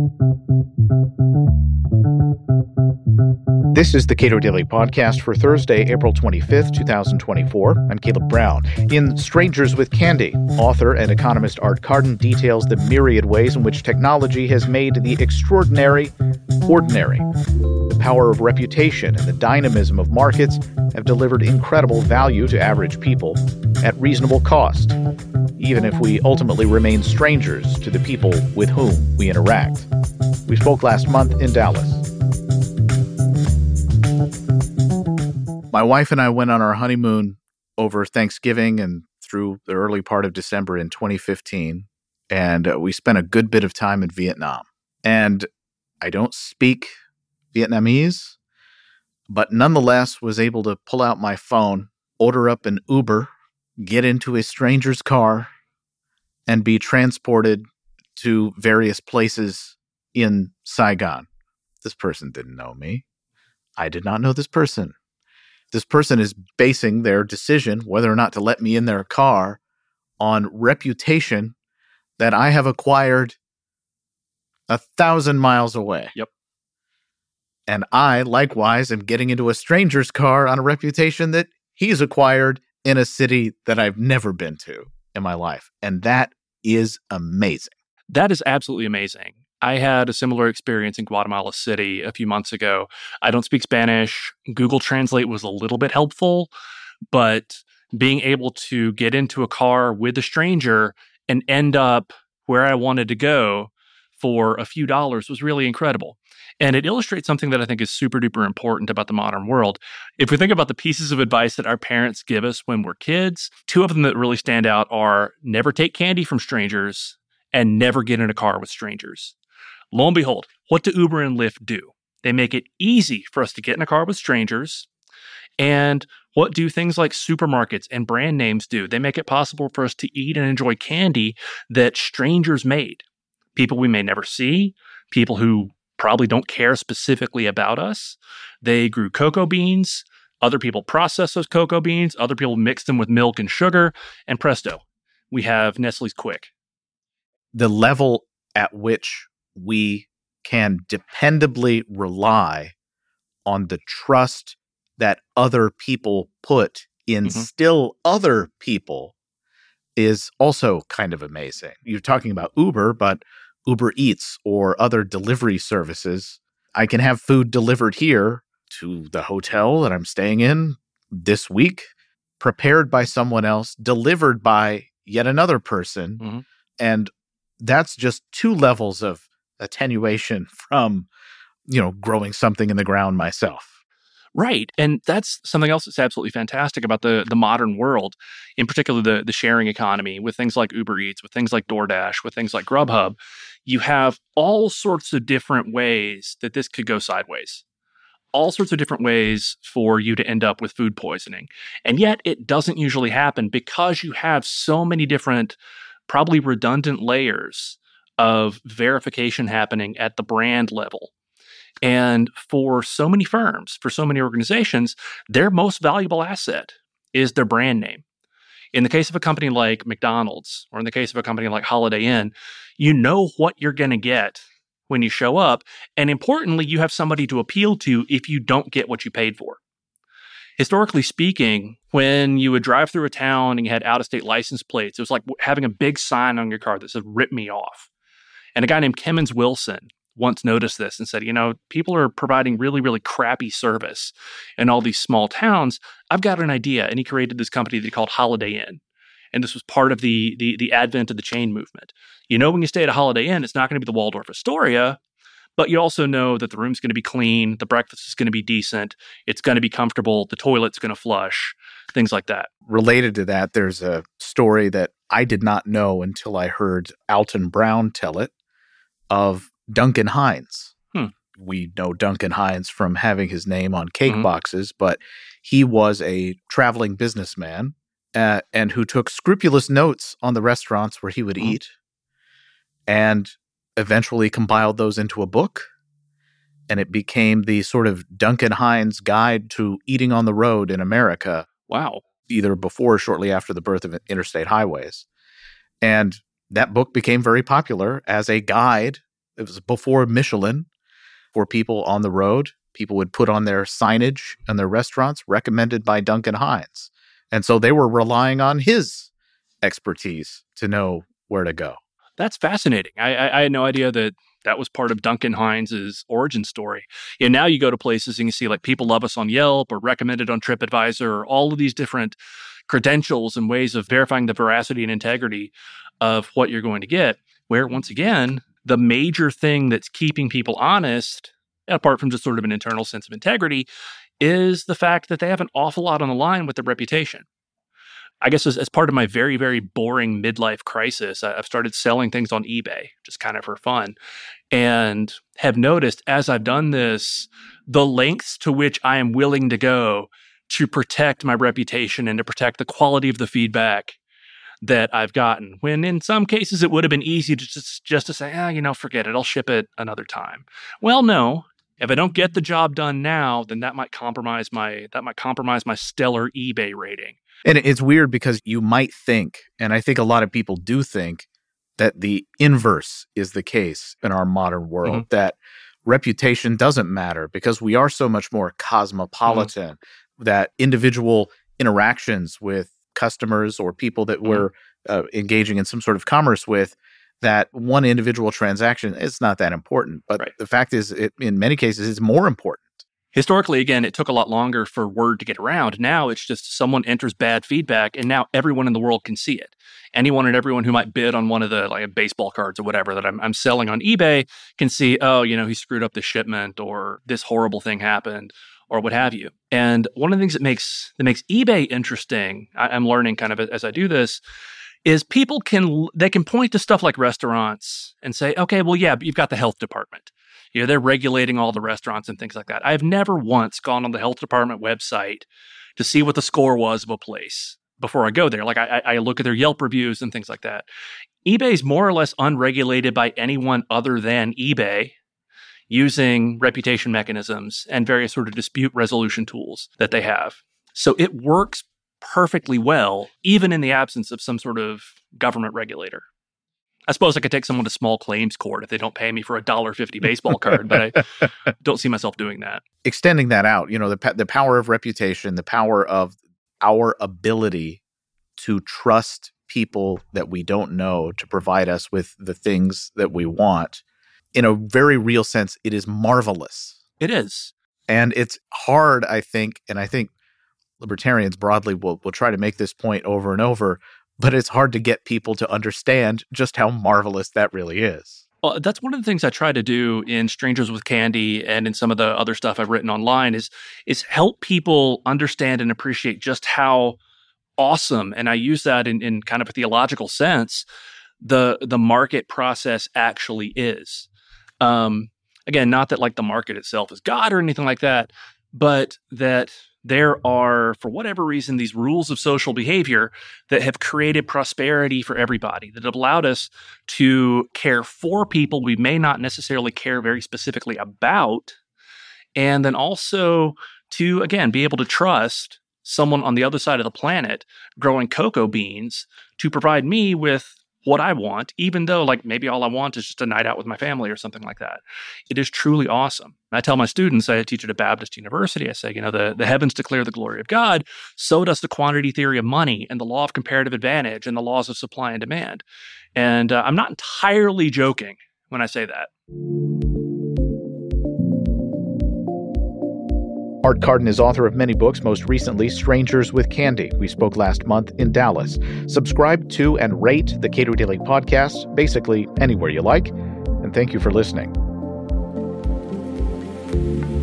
This is the Cato Daily Podcast for Thursday, April 25th, 2024. I'm Caleb Brown. In Strangers with Candy, author and economist Art Carden details the myriad ways in which technology has made the extraordinary ordinary. The power of reputation and the dynamism of markets have delivered incredible value to average people at reasonable cost, even if we ultimately remain strangers to the people with whom we interact. We spoke last month in Dallas. My wife and I went on our honeymoon over Thanksgiving and through the early part of December in 2015, and we spent a good bit of time in Vietnam. And I don't speak Vietnamese, but nonetheless was able to pull out my phone, order up an Uber, get into a stranger's car, and be transported to various places in Saigon. This person didn't know me. I did not know this person. This person is basing their decision whether or not to let me in their car on reputation that I have acquired 1,000 miles away. Yep. And I, likewise, am getting into a stranger's car on a reputation that he's acquired in a city that I've never been to in my life. And that is amazing. That is absolutely amazing. I had a similar experience in Guatemala City a few months ago. I don't speak Spanish. Google Translate was a little bit helpful, but being able to get into a car with a stranger and end up where I wanted to go for a few dollars was really incredible. And it illustrates something that I think is super duper important about the modern world. If we think about the pieces of advice that our parents give us when we're kids, two of them that really stand out are never take candy from strangers and never get in a car with strangers. Lo and behold, what do Uber and Lyft do? They make it easy for us to get in a car with strangers. And what do things like supermarkets and brand names do? They make it possible for us to eat and enjoy candy that strangers made. People we may never see, people who probably don't care specifically about us. They grew cocoa beans. Other people process those cocoa beans. Other people mix them with milk and sugar. And presto, we have Nestle's Quick. The level at which we can dependably rely on the trust that other people put in still other people is also kind of amazing. You're talking about Uber, but Uber Eats or other delivery services. I can have food delivered here to the hotel that I'm staying in this week, prepared by someone else, delivered by yet another person. And that's just two levels of attenuation from, growing something in the ground myself. Right. And that's something else that's absolutely fantastic about the modern world, in particular the sharing economy with things like Uber Eats, with things like DoorDash, with things like Grubhub. You have all sorts of different ways that this could go sideways. All sorts of different ways for you to end up with food poisoning. And yet it doesn't usually happen because you have so many different, probably redundant layers of verification happening at the brand level. And for so many firms, for so many organizations, their most valuable asset is their brand name. In the case of a company like McDonald's, or in the case of a company like Holiday Inn, you know what you're going to get when you show up. And importantly, you have somebody to appeal to if you don't get what you paid for. Historically speaking, when you would drive through a town and you had out-of-state license plates, it was like having a big sign on your car that said, "Rip me off." And a guy named Kemmons Wilson once noticed this and said, people are providing really, really crappy service in all these small towns. I've got an idea. And he created this company that he called Holiday Inn. And this was part of the advent of the chain movement. When you stay at a Holiday Inn, it's not going to be the Waldorf Astoria, but you also know that the room's going to be clean, the breakfast is going to be decent, it's going to be comfortable, the toilet's going to flush, things like that. Related to that, there's a story that I did not know until I heard Alton Brown tell it, of Duncan Hines. We know Duncan Hines from having his name on cake boxes, but he was a traveling businessman and who took scrupulous notes on the restaurants where he would eat and eventually compiled those into a book. And it became the sort of Duncan Hines guide to eating on the road in America. Wow. Either before or shortly after the birth of interstate highways. And that book became very popular as a guide It was before Michelin. For people on the road, people would put on their signage in their restaurants recommended by Duncan Hines. And so they were relying on his expertise to know where to go. That's fascinating. I had no idea that was part of Duncan Hines' origin story. And now you go to places and you see like People Love Us on Yelp or recommended on TripAdvisor, or all of these different credentials and ways of verifying the veracity and integrity of what you're going to get, where once again, the major thing that's keeping people honest, apart from just sort of an internal sense of integrity, is the fact that they have an awful lot on the line with their reputation. I guess as part of my very, very boring midlife crisis, I've started selling things on eBay, just kind of for fun, and have noticed as I've done this, the lengths to which I am willing to go to protect my reputation and to protect the quality of the feedback that I've gotten, when in some cases it would have been easy to just to say, forget it, I'll ship it another time. Well, no, if I don't get the job done now, then that might compromise my stellar eBay rating. And it's weird because you might think, and I think a lot of people do think, that the inverse is the case in our modern world, that reputation doesn't matter because we are so much more cosmopolitan, that individual interactions with customers or people that we're engaging in some sort of commerce with, that one individual transaction is not that important. But the fact is, in many cases, it's more important. Historically, again, it took a lot longer for word to get around. Now it's just someone enters bad feedback, and now everyone in the world can see it. Anyone and everyone who might bid on one of the baseball cards or whatever that I'm selling on eBay can see, he screwed up the shipment, or this horrible thing happened, or what have you. And one of the things that makes eBay interesting, I'm learning kind of as I do this, is people can point to stuff like restaurants and say, okay, well, yeah, but you've got the health department. They're regulating all the restaurants and things like that. I've never once gone on the health department website to see what the score was of a place before I go there. Like I look at their Yelp reviews and things like that. eBay's more or less unregulated by anyone other than eBay, using reputation mechanisms and various sort of dispute resolution tools that they have. So it works perfectly well, even in the absence of some sort of government regulator. I suppose I could take someone to small claims court if they don't pay me for a $1.50 baseball card, but I don't see myself doing that. Extending that out, the power of reputation, the power of our ability to trust people that we don't know to provide us with the things that we want. In a very real sense, it is marvelous. It is. And it's hard, I think, and I think libertarians broadly will try to make this point over and over, but it's hard to get people to understand just how marvelous that really is. Well, that's one of the things I try to do in Strangers with Candy and in some of the other stuff I've written online is help people understand and appreciate just how awesome, and I use that in kind of a theological sense, the market process actually is. Again, not that like the market itself is God or anything like that, but that there are, for whatever reason, these rules of social behavior that have created prosperity for everybody, that have allowed us to care for people we may not necessarily care very specifically about, and then also to, again, be able to trust someone on the other side of the planet growing cocoa beans to provide me with what I want, even though like maybe all I want is just a night out with my family or something like that. It is truly awesome. I tell my students, I teach at a Baptist university, I say, the heavens declare the glory of God, so does the quantity theory of money and the law of comparative advantage and the laws of supply and demand. And I'm not entirely joking when I say that. Art Carden is author of many books, most recently Strangers with Candy. We spoke last month in Dallas. Subscribe to and rate the Cato Daily Podcast, basically anywhere you like. And thank you for listening.